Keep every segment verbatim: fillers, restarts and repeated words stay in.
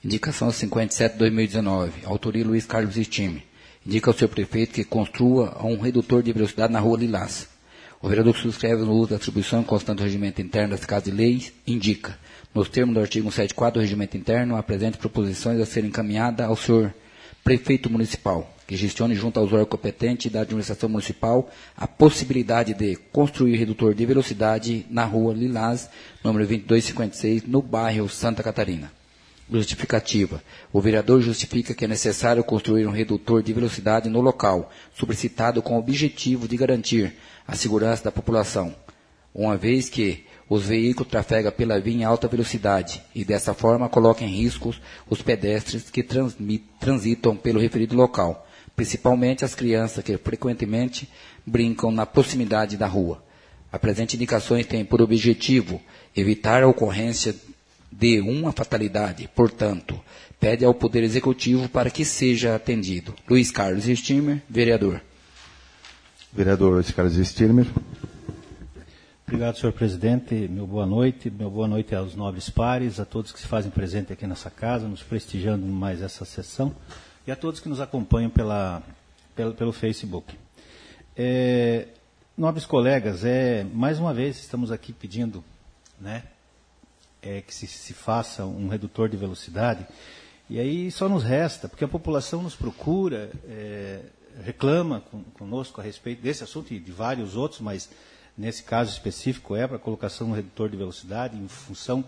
Indicação cinquenta e sete barra dois mil e dezenove. Autoria Luiz Carlos Estime. Indica ao seu prefeito que construa um redutor de velocidade na rua Lilás. O vereador que subscreve no uso da atribuição constante do regimento interno das casas de leis indica, nos termos do artigo cento e setenta e quatro do regimento interno, a presente proposições a serem encaminhadas ao senhor prefeito municipal, que gestione junto aos órgãos competentes da administração municipal a possibilidade de construir redutor de velocidade na rua Lilás, número vinte e dois cinquenta e seis, no bairro Santa Catarina. Justificativa. O vereador justifica que é necessário construir um redutor de velocidade no local, solicitado com o objetivo de garantir a segurança da população, uma vez que os veículos trafegam pela via em alta velocidade e, dessa forma, colocam em risco os pedestres que transitam pelo referido local, principalmente as crianças que frequentemente brincam na proximidade da rua. A presente indicações tem por objetivo evitar a ocorrência de uma fatalidade, portanto, pede ao Poder Executivo para que seja atendido. Luiz Carlos Stimer, vereador. Vereador Luiz Carlos Stimer. Obrigado, senhor presidente. Meu boa noite. Meu boa noite aos nobres pares, a todos que se fazem presente aqui nessa casa, nos prestigiando mais essa sessão, e a todos que nos acompanham pela, pelo, pelo Facebook. É, nobres colegas, é, mais uma vez estamos aqui pedindo, né, é, que se, se faça um redutor de velocidade, e aí só nos resta, porque a população nos procura, é, reclama com, conosco a respeito desse assunto e de vários outros, mas nesse caso específico é para a colocação do redutor de velocidade em função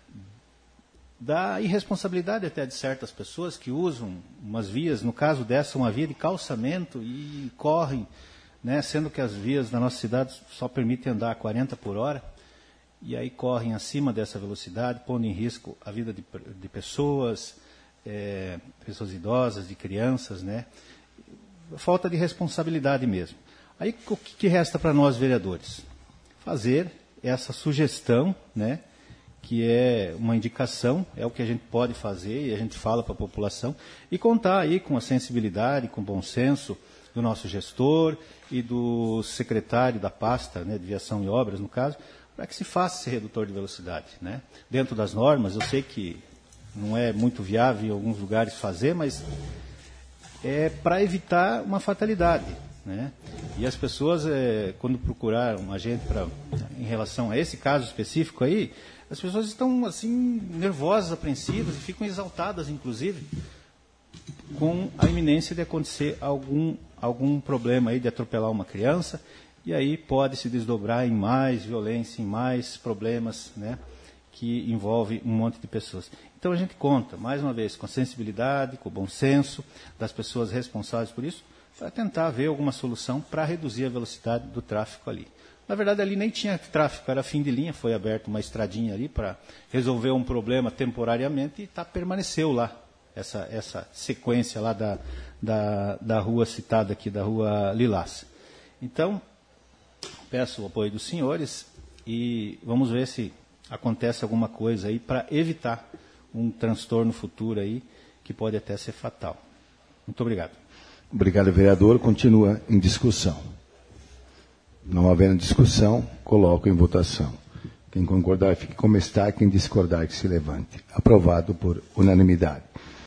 da irresponsabilidade até de certas pessoas que usam umas vias, no caso dessa, uma via de calçamento e correm, né, sendo que as vias da nossa cidade só permitem andar a quarenta por hora, e aí correm acima dessa velocidade, pondo em risco a vida de, de pessoas, é, pessoas idosas, de crianças, né? Falta de responsabilidade mesmo. Aí o que resta para nós, vereadores? Fazer essa sugestão, né, que é uma indicação, é o que a gente pode fazer e a gente fala para a população, e contar aí com a sensibilidade, com o bom senso do nosso gestor e do secretário da pasta, né, de viação e obras, no caso, para que se faça esse redutor de velocidade, né? Dentro das normas, eu sei que não é muito viável em alguns lugares fazer, mas é para evitar uma fatalidade, né? E as pessoas, é, quando procuraram a gente pra, em relação a esse caso específico aí, as pessoas estão assim nervosas, apreensivas e ficam exaltadas, inclusive, com a iminência de acontecer algum, algum problema aí de atropelar uma criança, e aí pode se desdobrar em mais violência, em mais problemas, né, que envolve um monte de pessoas. Então a gente conta, mais uma vez, com a sensibilidade, com o bom senso das pessoas responsáveis por isso, para tentar ver alguma solução para reduzir a velocidade do tráfego ali. Na verdade, ali nem tinha tráfego, era fim de linha, foi aberta uma estradinha ali para resolver um problema temporariamente e tá, permaneceu lá, essa, essa sequência lá da, da, da rua citada aqui, da rua Lilás. Então, peço o apoio dos senhores e vamos ver se acontece alguma coisa aí para evitar um transtorno futuro aí que pode até ser fatal. Muito obrigado. Obrigado, vereador. Continua em discussão. Não havendo discussão, coloco em votação. Quem concordar, fique como está. Quem discordar, que se levante. Aprovado por unanimidade.